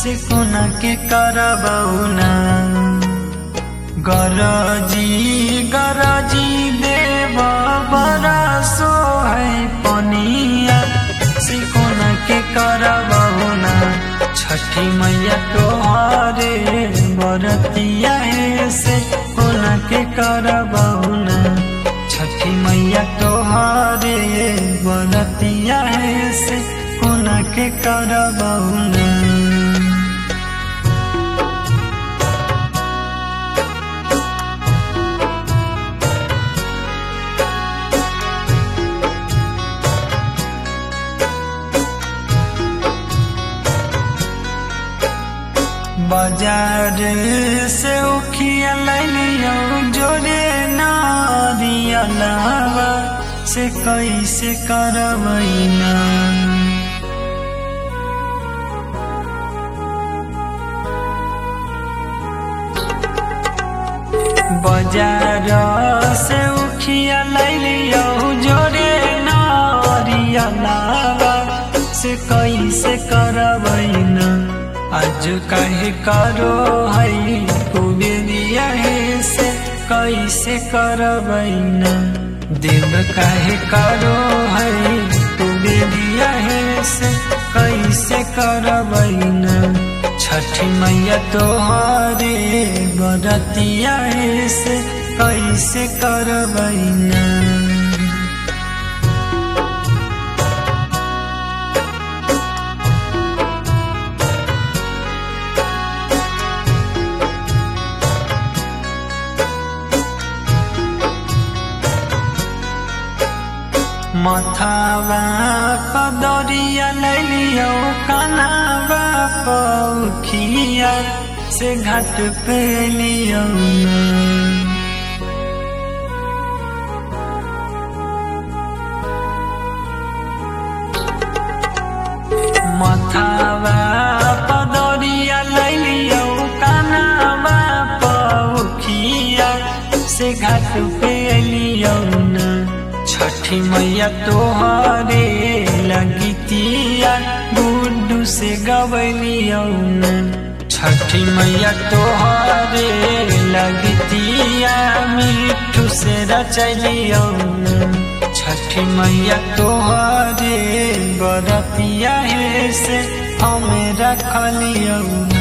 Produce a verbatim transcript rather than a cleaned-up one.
से कोना के करबौना। गरजी गरजी देव बरसो है पनिया से कोना के करबौना। छठी मैया तोहरे बरतिया है से कोना के करबौना। छठी मैया तोहरे बरतिया है से कोना के करबौना। बाजार से उखिया लैलियो जोरे नारिया लावा से कैसे करबैना। बाजार से उखिया लैलियो जोरे नारिया लावा से कैसे करबैना। आज काहे करो है कुबेरिया है से कैसे करबैना। देव काहे करो है कुबेरिया है से कैसे करबैना। छठी मैया तोहरे बरतिया है से कैसे करबैना। मथावा पदरिया लैलियो कनावा पौखिया से घाट पे लियो। मथावा पदरिया लैलियो कनावा पौखिया से घाट पे लियो। छठी मैया तोहरे लगतिया गुड्डू से गवलियो। छठी मैया तोहरे लगतिया मिठू से रचलियो। छठी मैया तोहरे बरतिया है से हमें रखलियो।